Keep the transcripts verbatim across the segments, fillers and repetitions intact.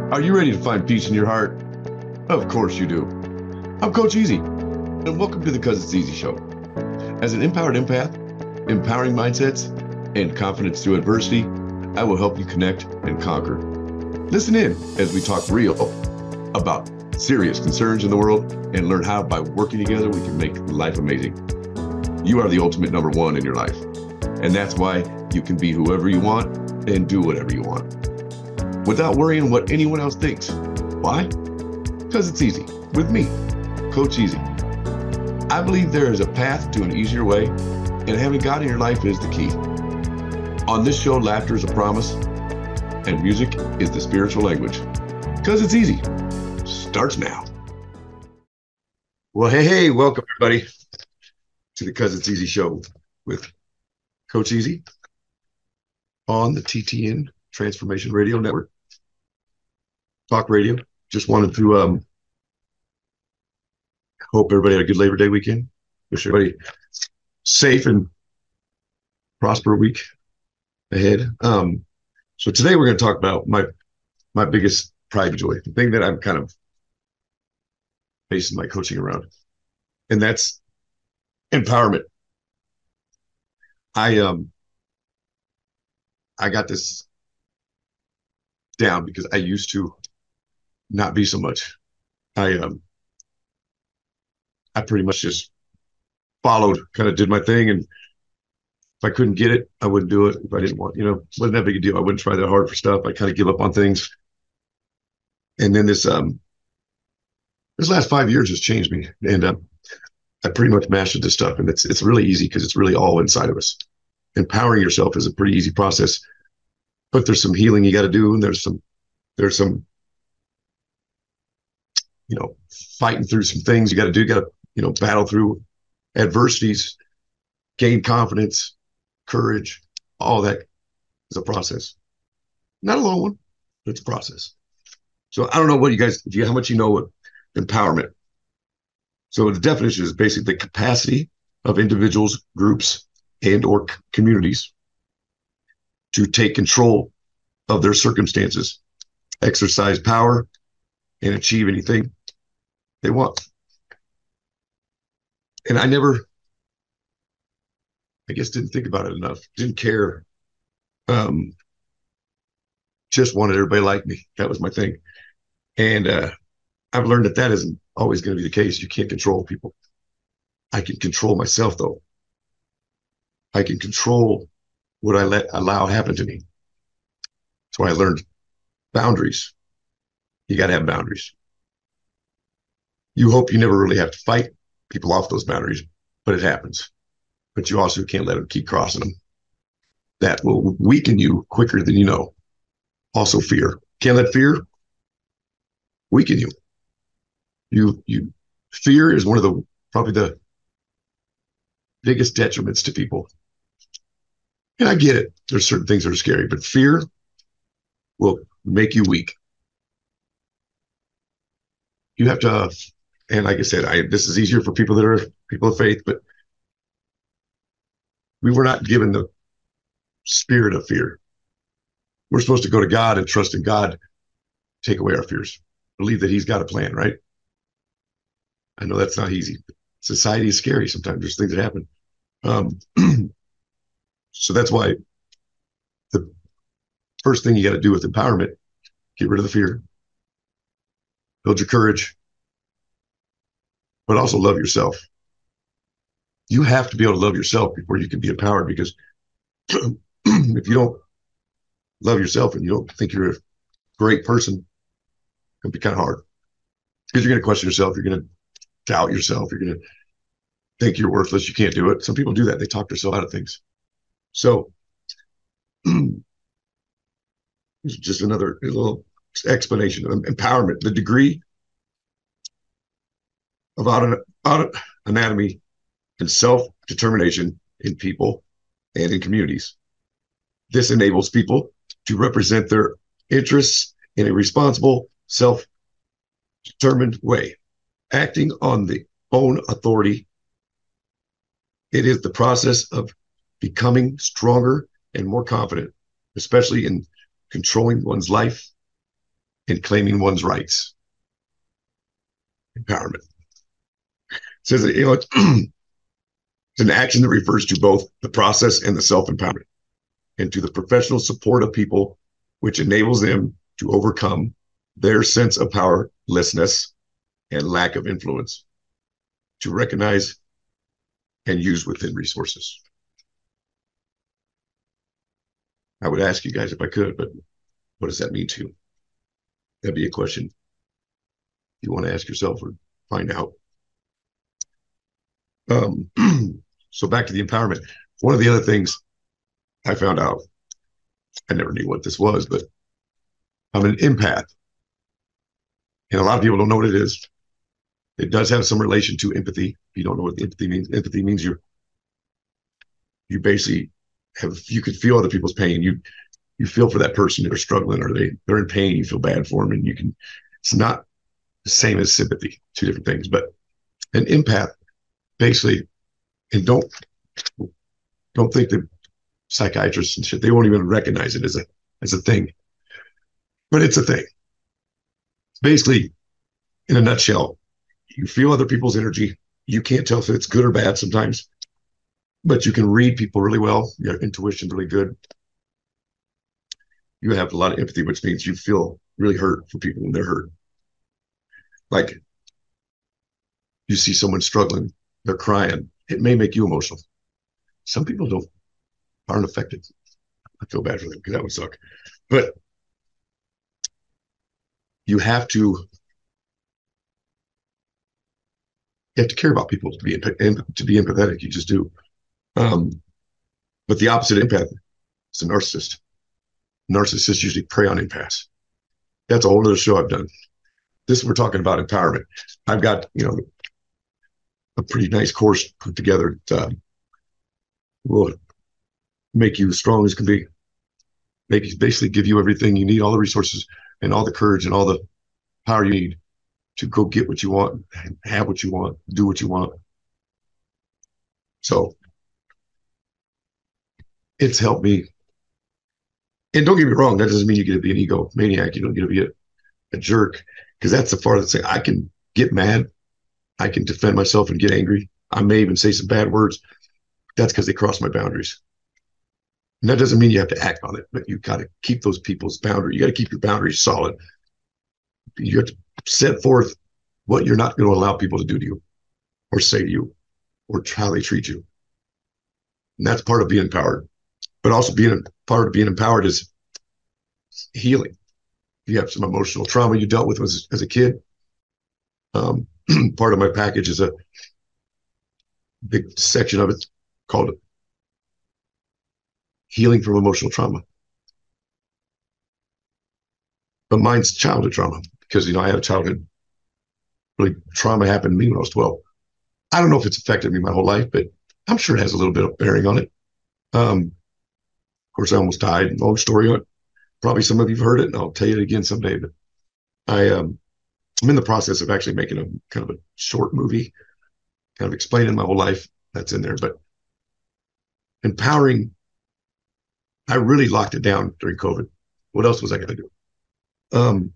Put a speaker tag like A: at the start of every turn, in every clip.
A: Are you ready to find peace in your heart? Of course you do. I'm Coach Easy, and welcome to the Cause It's Easy Show. As an empowered empath, empowering mindsets, and confidence through adversity, I will help you connect and conquer. Listen in as we talk real about serious concerns in the world and learn how by working together we can make life amazing. You are the ultimate number one in your life, and that's why you can be whoever you want and do whatever you want without worrying what anyone else thinks. Why? Because it's easy with me, Coach Easy. I believe there is a path to an easier way, and having God in your life is the key. On this show, laughter is a promise, and music is the spiritual language. Because it's easy. Starts now. Well, hey, hey, welcome everybody to the Cause It's Easy show with Coach Easy on the T T N Transformation Radio Network. Talk radio. Just wanted to um, hope everybody had a good Labor Day weekend. Wish everybody safe and prosper week ahead. Um, so today we're going to talk about my my biggest pride and joy, the thing that I'm kind of basing my coaching around, and that's empowerment. I um I got this down because I used to not be so much. I um I pretty much just followed, kind of did my thing, and if I couldn't get it, I wouldn't do it. If I didn't want, you know, it wasn't that big a deal. I wouldn't try that hard for stuff. I kind of give up on things. And then this um this last five years has changed me, and um, I pretty much mastered this stuff, and it's it's really easy because it's really all inside of us. Empowering yourself is a pretty easy process, but there's some healing you got to do, and there's some there's some you know fighting through some things you got to do. You got to you know battle through adversities, gain confidence, courage. All that is a process, not a long one, but it's a process. So I don't know what you guys, if you how much you know what empowerment. So the definition is basically the capacity of individuals, groups, and or c- communities to take control of their circumstances, exercise power, and achieve anything they want. And I never, I guess, didn't think about it enough, didn't care, um, just wanted everybody to like me. That was my thing. And uh, I've learned that that isn't always going to be the case. You can't control people. I can control myself, though. I can control what I let allow happen to me. That's why I learned boundaries. You got to have boundaries. You hope you never really have to fight people off those boundaries, but it happens. But you also can't let them keep crossing them. That will weaken you quicker than you know. Also, fear. Can't let fear weaken you. You, you, fear is one of the probably the biggest detriments to people. And I get it. There's certain things that are scary, but fear will make you weak. You have to, and like I said, I this is easier for people that are people of faith, but we were not given the spirit of fear. We're supposed to go to God and trust in God, take away our fears, believe that He's got a plan, right? I know that's not easy. Society is scary sometimes. There's things that happen. Um, so that's why the first thing you got to do with empowerment, get rid of the fear, build your courage, but also love yourself. You have to be able to love yourself before you can be empowered, because if you don't love yourself and you don't think you're a great person, it'll be kind of hard, because you're going to question yourself. You're going to doubt yourself. You're going to think you're worthless. You can't do it. Some people do that. They talk themselves out of things. So just another little explanation of empowerment. The degree of auto, auto, anatomy and self-determination in people and in communities. This enables people to represent their interests in a responsible, self-determined way, acting on their own authority. It is the process of becoming stronger and more confident, especially in controlling one's life in claiming one's rights. Empowerment. It says that, you know, it's, it's an action that refers to both the process and the self-empowerment, and to the professional support of people, which enables them to overcome their sense of powerlessness and lack of influence, to recognize and use within resources. I would ask you guys if I could, but what does that mean to you? That'd be a question you want to ask yourself or find out. Um, so back to the empowerment. One of the other things I found out, I never knew what this was, but I'm an empath. And a lot of people don't know what it is. It does have some relation to empathy. If you don't know what empathy means, empathy means you you basically have, you can feel other people's pain. You you feel for that person that are struggling, or they, they're in pain, you feel bad for them, and you can, it's not the same as sympathy, two different things. But an empath basically, and don't don't think that psychiatrists and shit, they won't even recognize it as a as a thing. But it's a thing. Basically, in a nutshell, you feel other people's energy. You can't tell if it's good or bad sometimes, but you can read people really well. Your intuition's really good. You have a lot of empathy, which means you feel really hurt for people when they're hurt. Like, you see someone struggling, they're crying. It may make you emotional. Some people don't aren't affected. I feel bad for them because that would suck. But you have to you have to care about people to be to be empathetic. You just do. Um, but the opposite of empath is a narcissist. Narcissists usually prey on empaths. That's a whole other show I've done. This, we're talking about empowerment. I've got, you know, a pretty nice course put together that uh, will make you as strong as can be. Make you, basically give you everything you need, all the resources and all the courage and all the power you need to go get what you want, have what you want, do what you want. So it's helped me. And don't get me wrong, that doesn't mean you get to be an ego maniac. You don't get to be a, a jerk, because that's the farthest thing. I can get mad. I can defend myself and get angry. I may even say some bad words. That's because they cross my boundaries. And that doesn't mean you have to act on it, but you got to keep those people's boundaries. You got to keep your boundaries solid. You have to set forth what you're not going to allow people to do to you or say to you or how they treat you. And that's part of being empowered. But also being part of being empowered is healing. If you have some emotional trauma you dealt with as, as a kid, um, part of my package is a big section of it called Healing from Emotional Trauma. But mine's childhood trauma, because, you know, I had a childhood, really trauma happened to me when I was twelve. I don't know if it's affected me my whole life, but I'm sure it has a little bit of bearing on it. Um, of course, I almost died. Long story on it. Probably some of you've heard it, and I'll tell you it again someday. But I, um, I'm in the process of actually making a kind of a short movie, kind of explaining my whole life. That's in there. But empowering, I really locked it down during COVID. What else was I going to do? Um,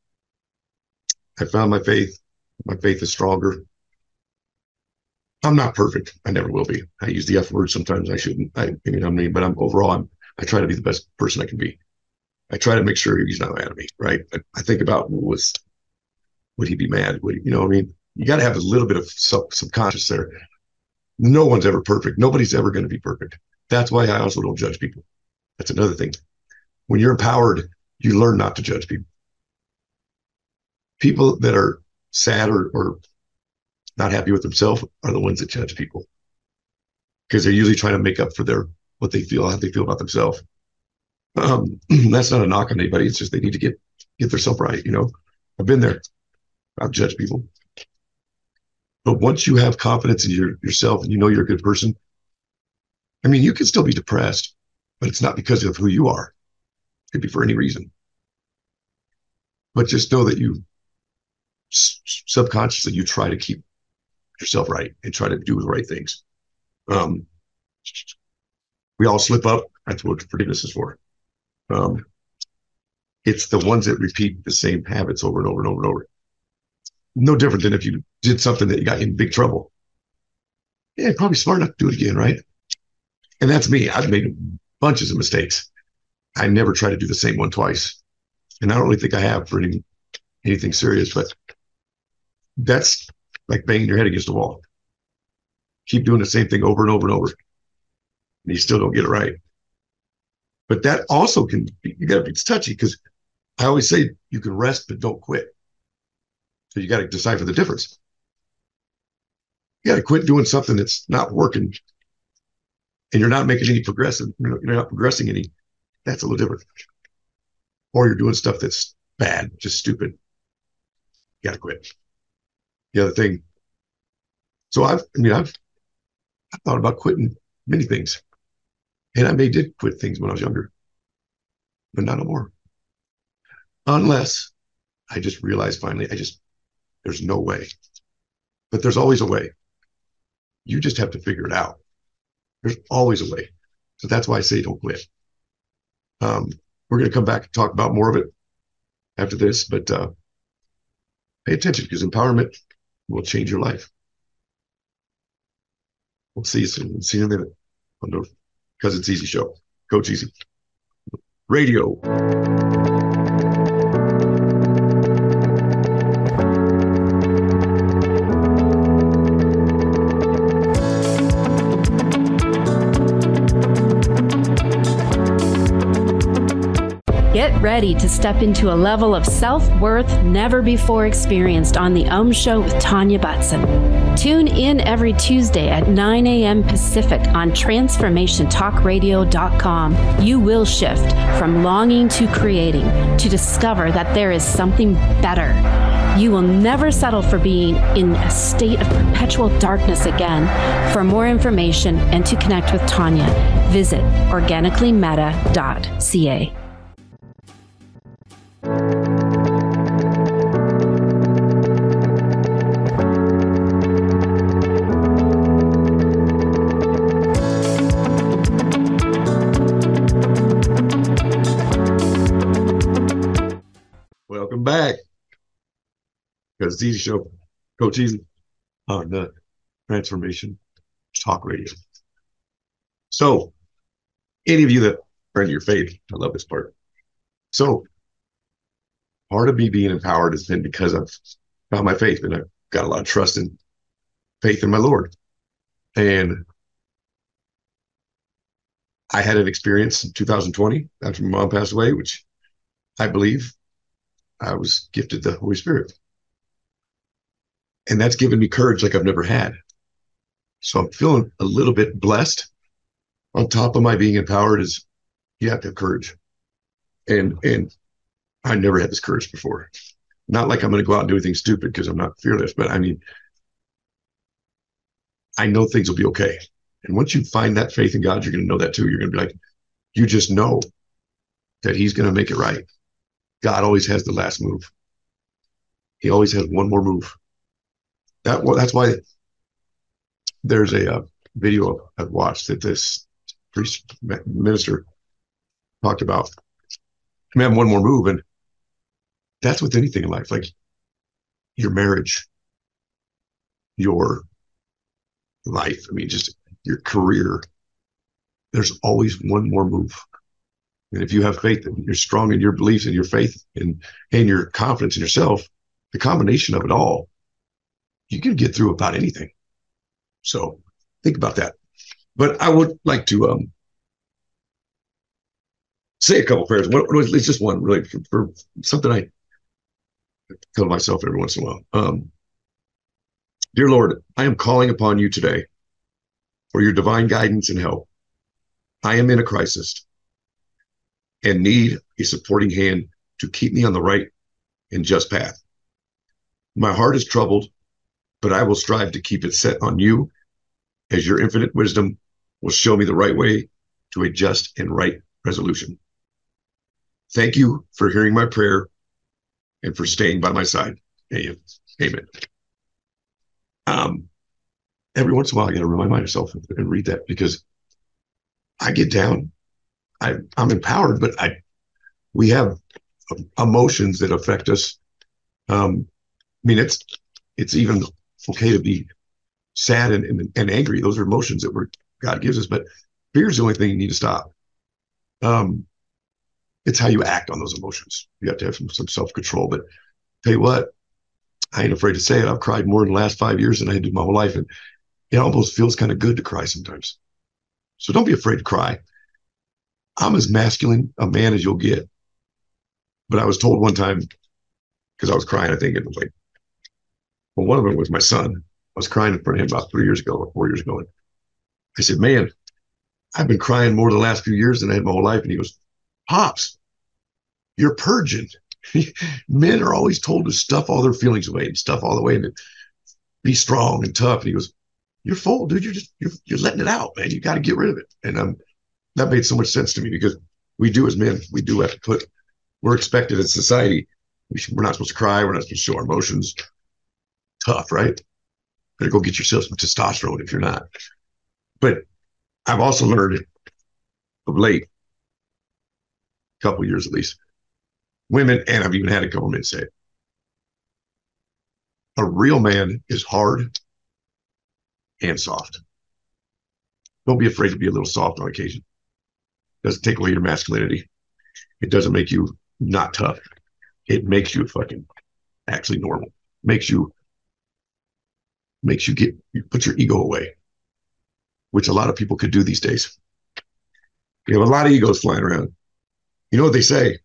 A: I found my faith. My faith is stronger. I'm not perfect. I never will be. I use the F word sometimes. I shouldn't. I, I mean, I mean, but I'm overall, I'm, I try to be the best person I can be. I try to make sure he's not mad at me, right? I, I think about, was, would he be mad? Would he, you know what I mean? You got to have a little bit of sub, subconscious there. No one's ever perfect. Nobody's ever going to be perfect. That's why I also don't judge people. That's another thing. When you're empowered, you learn not to judge people. People that are sad or, or not happy with themselves are the ones that judge people, because they're usually trying to make up for their, what they feel, how they feel about themselves. Um, that's not a knock on anybody. It's just they need to get, get themselves right. You know, I've been there. I've judged people. But once you have confidence in your, yourself and you know you're a good person, I mean, you can still be depressed, but it's not because of who you are. It could be for any reason. But just know that you subconsciously, you try to keep yourself right and try to do the right things. Um, we all slip up. That's what forgiveness is for. Um, It's the ones that repeat the same habits over and over and over and over. No different than if you did something that you got in big trouble. Yeah, probably smart enough to do it again, right? And that's me. I've made bunches of mistakes. I never try to do the same one twice. And I don't really think I have for any, anything serious, but that's like banging your head against the wall. Keep doing the same thing over and over and over, and you still don't get it right. But that also can be, you got to be touchy, because I always say you can rest, but don't quit. So you got to decipher the difference. You got to quit doing something that's not working, and you're not making any progressive, you're not progressing any. That's a little different. Or you're doing stuff that's bad, just stupid. You got to quit. The other thing. So I've, I mean, I've, I thought about quitting many things, and I may did quit things when I was younger, but not no more. Unless I just realized finally, I just, there's no way. But there's always a way. You just have to figure it out. There's always a way. So that's why I say don't quit. Um, we're going to come back and talk about more of it after this, but uh, pay attention, because empowerment will change your life. We'll see you soon. See you in a minute on the Because It's Easy show. Coach Easy Radio.
B: Get ready to step into a level of self-worth never before experienced on The Om Show with Tanya Butson. Tune in every Tuesday at nine a.m. Pacific on transformation talk radio dot com. You will shift from longing to creating to discover that there is something better. You will never settle for being in a state of perpetual darkness again. For more information and to connect with Tanya, visit organically meta dot c a.
A: Welcome back. Because it's Easy Show, Coach Easy on the Transformation Talk Radio. So, any of you that are in your faith, I love this part. So, part of me being empowered has been because I've found my faith, and I've got a lot of trust and faith in my Lord. And I had an experience in two thousand twenty after my mom passed away, which I believe I was gifted the Holy Spirit. And that's given me courage like I've never had. So I'm feeling a little bit blessed. On top of my being empowered is you have to have courage. And and I never had this courage before. Not like I'm going to go out and do anything stupid, because I'm not fearless, but I mean, I know things will be okay. And once you find that faith in God, you're going to know that too. You're going to be like, you just know that he's going to make it right. God always has the last move. He always has one more move. That well, that's why there's a, a video I've watched that this priest minister talked about. I mean, one more move, and that's with anything in life, like your marriage, your life. I mean, just your career. There's always one more move. And if you have faith and you're strong in your beliefs and your faith and, and your confidence in yourself, the combination of it all, you can get through about anything. So think about that. But I would like to um, say a couple prayers. What, it's just one, really, for, for something I tell myself every once in a while. Um, Dear Lord, I am calling upon you today for your divine guidance and help. I am in a crisis and need a supporting hand to keep me on the right and just path. My heart is troubled, but I will strive to keep it set on you, as your infinite wisdom will show me the right way to a just and right resolution. Thank you for hearing my prayer and for staying by my side. Amen. Amen. Um, every once in a while, I got to remind myself and read that, because I get down. I, I'm empowered, but I we have emotions that affect us. Um, I mean, it's it's even okay to be sad and, and, and angry. Those are emotions that we're, God gives us, but fear is the only thing you need to stop. Um, it's how you act on those emotions. You have to have some, some self-control. But tell you what, I ain't afraid to say it. I've cried more in the last five years than I do my whole life, and it almost feels kind of good to cry sometimes. So don't be afraid to cry. I'm as masculine a man as you'll get. But I was told one time, because I was crying, I think it was like, well, one of them was my son. I was crying in front of him about three years ago or four years ago. And I said, man, I've been crying more the last few years than I had my whole life. And he goes, Pops, you're purging. Men are always told to stuff all their feelings away and stuff all the way and be strong and tough. And he goes, you're full, dude. You're just, you're, you're letting it out, man. You got to get rid of it. And um, that made so much sense to me, because we do as men, we do have to put, we're expected in society. We should, we're not supposed to cry. We're not supposed to show our emotions. Tough, right? Better go get yourself some testosterone if you're not. But I've also learned of late, a couple of years at least, women, and I've even had a couple men say it, a real man is hard and soft. Don't be afraid to be a little soft on occasion. It doesn't take away your masculinity. It doesn't make you not tough. It makes you fucking actually normal. Makes you makes you get you put your ego away, which a lot of people could do these days. We have a lot of egos flying around. You know what they say?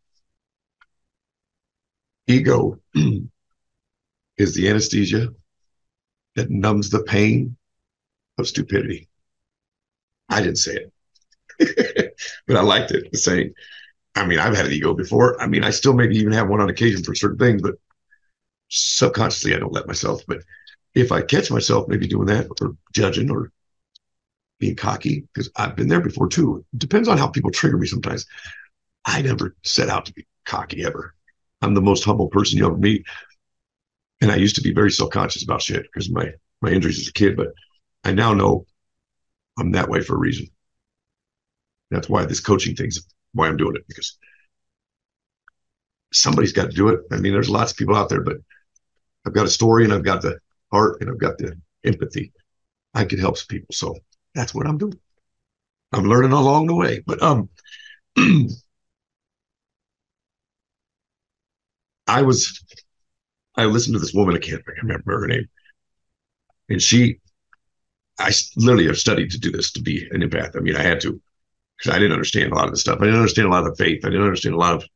A: Ego is the anesthesia that numbs the pain of stupidity. I didn't say it, but I liked it. The saying. I mean, I've had an ego before. I mean, I still maybe even have one on occasion for certain things, but subconsciously I don't let myself. But if I catch myself maybe doing that or judging or being cocky, because I've been there before too. It depends on how people trigger me sometimes. I never set out to be cocky ever. I'm the most humble person you ever meet. And I used to be very self-conscious about shit because of my, my injuries as a kid, but I now know I'm that way for a reason. That's why this coaching thing's why I'm doing it, because somebody's got to do it. I mean, there's lots of people out there, but I've got a story and I've got the heart and I've got the empathy. I can help some people. So that's what I'm doing. I'm learning along the way, but um, I was, I listened to this woman, I can't remember her name. And she, I literally have studied to do this, to be an empath. I mean, I had to, because I didn't understand a lot of the stuff. I didn't understand a lot of the faith. I didn't understand a lot of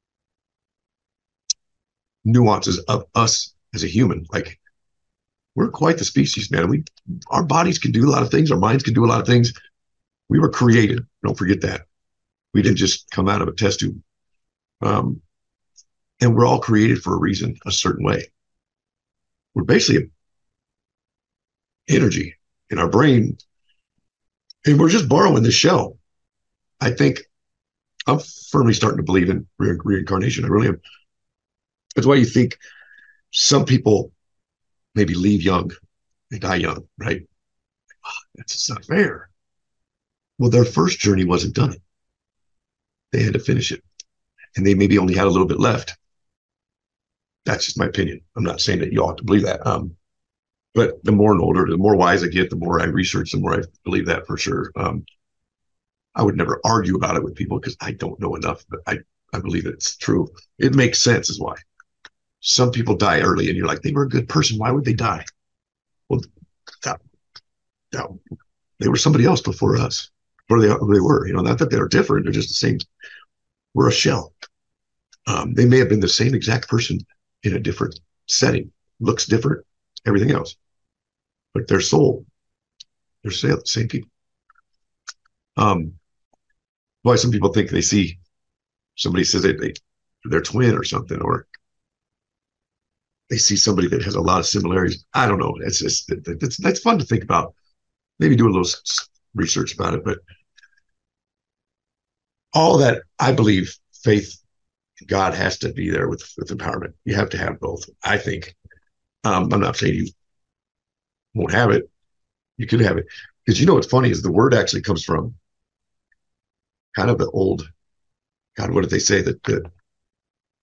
A: nuances of us as a human. Like, we're quite the species, man. We, our bodies can do a lot of things. Our minds can do a lot of things. We were created. Don't forget that. We didn't just come out of a test tube. Um, and we're all created for a reason, a certain way. We're basically energy in our brain, and we're just borrowing this shell. I think I'm firmly starting to believe in re- reincarnation. I really am. That's why you think some people maybe leave young, they die young, right? Oh, that's just not fair. Well, their first journey wasn't done. They had to finish it. And they maybe only had a little bit left. That's just my opinion. I'm not saying that you ought to believe that. Um, but the more and older, the more wise I get, the more I research, the more I believe that for sure. Um, I would never argue about it with people because I don't know enough, but I, I believe that it's true. It makes sense is why. Some people die early and you're like, they were a good person. Why would they die? Well, that, that, they were somebody else before us. Or they, they were, you know, not that they're different. They're just the same. We're a shell. Um, they may have been the same exact person in a different setting, looks different, everything else. But their soul, they're the same people. Um, why some people think they see somebody says they, they they're twin or something, or they see somebody that has a lot of similarities. I don't know. It's just it, it's that's fun to think about. Maybe do a little research about it, but all that, I believe, faith in God has to be there with with empowerment. You have to have both. I think. Um, I'm not saying you won't have it. You could have it, because you know what's funny is the word actually comes from kind of the old, God, what did they say that the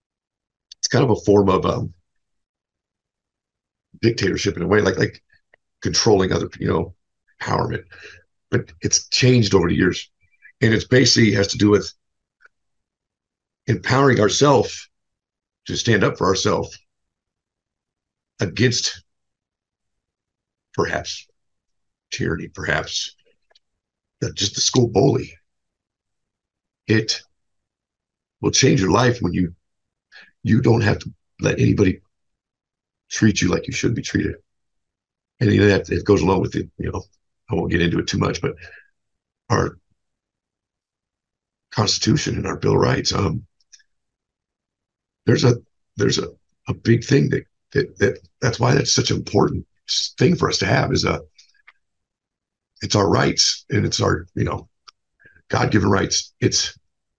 A: kind of a form of um, dictatorship in a way, like like controlling other, you know, empowerment. But it's changed over the years, and it's basically has to do with empowering ourselves to stand up for ourselves against perhaps tyranny, perhaps the, just the school bully. It will change your life when you you don't have to let anybody treat you like you should be treated. And you know, that it goes along with it, you know, I won't get into it too much, but our Constitution and our Bill of Rights, um, there's a there's a, a big thing that, that that that's why that's such an important thing for us to have is a it's our rights, and it's our, you know, God-given rights. It's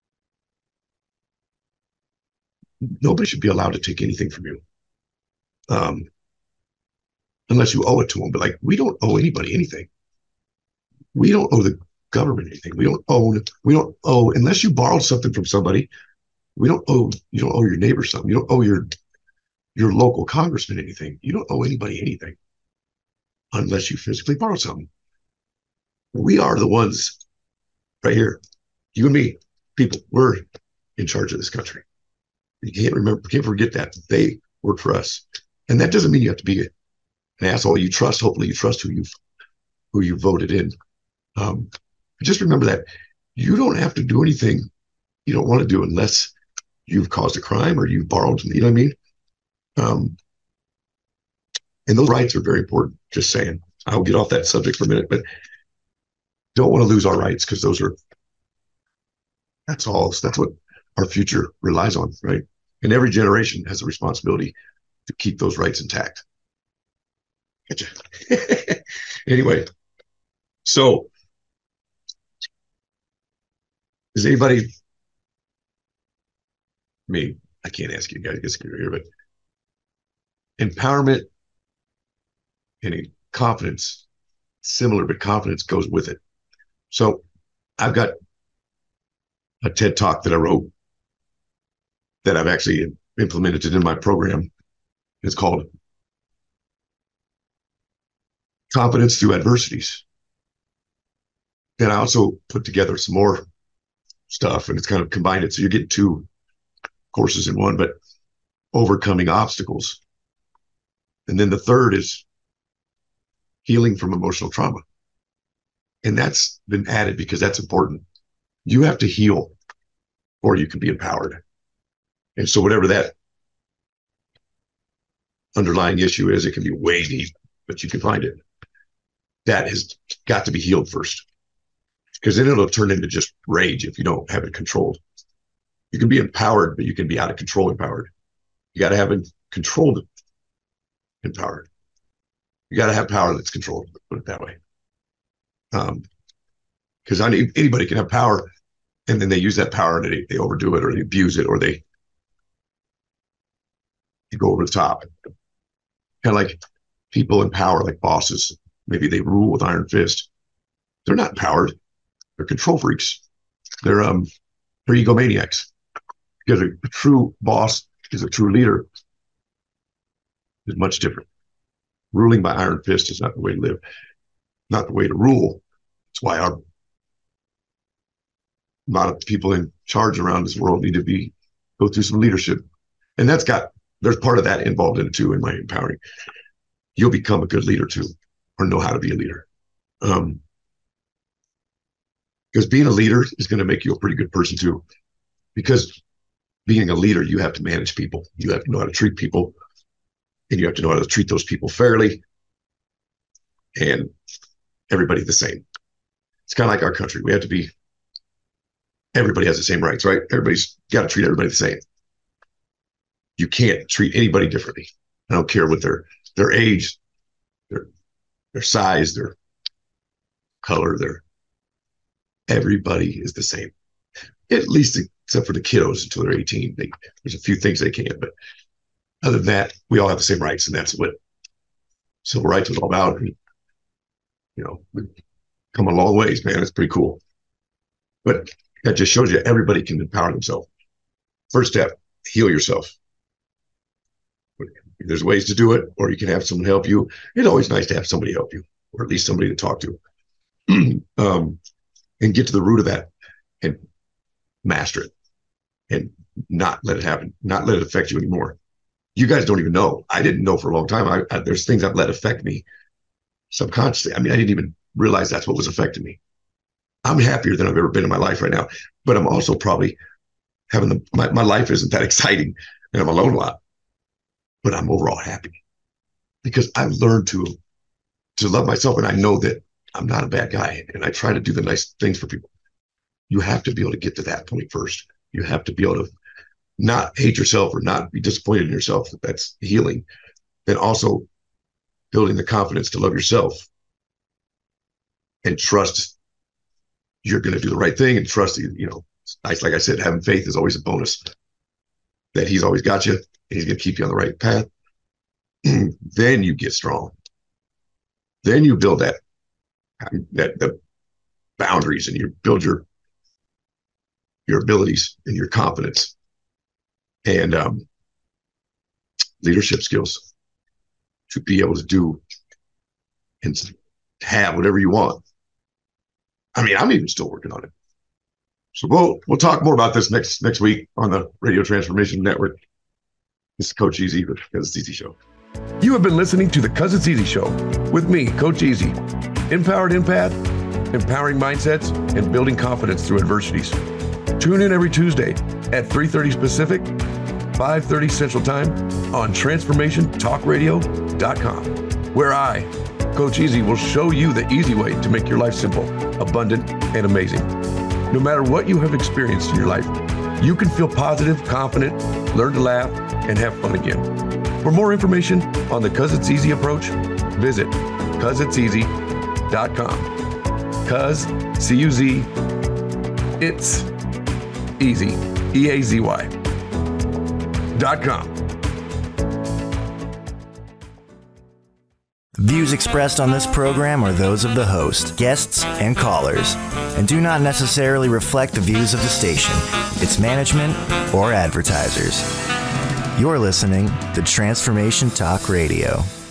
A: nobody should be allowed to take anything from you, um, unless you owe it to them. But like, we don't owe anybody anything. We don't owe the government anything. We don't own. We don't owe unless you borrowed something from somebody. We don't owe. You don't owe your neighbor something. You don't owe your your local congressman anything. You don't owe anybody anything unless you physically borrow something. We are the ones right here, you and me, people. We're in charge of this country. You can't remember, can't forget that they work for us, and that doesn't mean you have to be an asshole. You trust. Hopefully, you trust who you who you voted in. Um, just remember that you don't have to do anything you don't want to do unless you've caused a crime or you've borrowed. You know what I mean? Um, and those rights are very important. Just saying. I'll get off that subject for a minute, but don't want to lose our rights because those are. That's all. That's what our future relies on, right? And every generation has a responsibility to keep those rights intact. Gotcha. Anyway, so is anybody, I mean, I can't ask you guys to get here, but empowerment and confidence, similar, but confidence goes with it. So I've got a TED Talk that I wrote that I've actually implemented it in my program. It's called Confidence Through Adversities. And I also put together some more stuff, and it's kind of combined it. So you're getting two courses in one, but overcoming obstacles. And then the third is healing from emotional trauma. And that's been added because that's important. You have to heal or you can be empowered. And so whatever that underlying issue is, it can be way deep, but you can find it. That has got to be healed first, because then it'll turn into just rage if you don't have it controlled. You can be empowered, but you can be out of control empowered. You got to have it controlled empowered. You got to have power that's controlled, put it that way. Um, because anybody can have power, and then they use that power and they, they overdo it, or they abuse it, or they, they go over the top. Kind of like people in power, like bosses. Maybe they rule with iron fist. They're not empowered. They're control freaks. They're um, they're egomaniacs. Because a, a true boss is a true leader is much different. Ruling by iron fist is not the way to live, not the way to rule. That's why our a lot of people in charge around this world need to be go through some leadership, and that's got there's part of that involved in it too. In my empowering, you'll become a good leader too, or know how to be a leader. Um, because being a leader is going to make you a pretty good person too. Because being a leader, you have to manage people. You have to know how to treat people, and you have to know how to treat those people fairly, and everybody the same. It's kind of like our country. We have to be. Everybody has the same rights, right? Everybody's got to treat everybody the same. You can't treat anybody differently. I don't care what their their age, their their size, their color, their everybody is the same. At least except for the kiddos until they're eighteen. They, there's a few things they can't, but other than that, we all have the same rights, and that's what civil rights is all about. And, you know, we've come a long ways, man. It's pretty cool. But that just shows you everybody can empower themselves. First step, heal yourself. There's ways to do it, or you can have someone help you. It's always nice to have somebody help you, or at least somebody to talk to, um, and get to the root of that and master it and not let it happen, not let it affect you anymore. You guys don't even know. I didn't know for a long time. I, I, there's things I've let affect me subconsciously. I mean, I didn't even realize that's what was affecting me. I'm happier than I've ever been in my life right now, but I'm also probably having the, my, my life isn't that exciting and I'm alone a lot, but I'm overall happy because I've learned to, to love myself. And I know that I'm not a bad guy and I try to do the nice things for people. You have to be able to get to that point first. You have to be able to not hate yourself or not be disappointed in yourself. That's healing. Then also building the confidence to love yourself and trust you're going to do the right thing, and trust, you know, nice. Like I said, having faith is always a bonus, that he's always got you and he's going to keep you on the right path. Then you get strong. Then you build that, that the boundaries, and you build your, your abilities and your confidence and um, leadership skills to be able to do and have whatever you want. I mean, I'm even still working on it. So we'll we'll talk more about this next next week on the Radio Transformation Network. This is Coach Easy with the Cuz It's Easy Show.
C: You have been listening to the Cuz It's Easy Show with me, Coach Easy. Empowered Empath, empowering mindsets, and building confidence through adversities. Tune in every Tuesday at three thirty Pacific, five thirty Central Time on transformation talk radio dot com, where I, Coach Easy, will show you the easy way to make your life simple, abundant, and amazing. No matter what you have experienced in your life, you can feel positive, confident, learn to laugh, and have fun again. For more information on the Cuz It's Easy approach, visit cuz it's easy dot com. Cuz, C U Z, it's easy, E A Z Y, dot com.
D: Views expressed on this program are those of the host, guests, and callers, and do not necessarily reflect the views of the station, its management, or advertisers. You're listening to Transformation Talk Radio.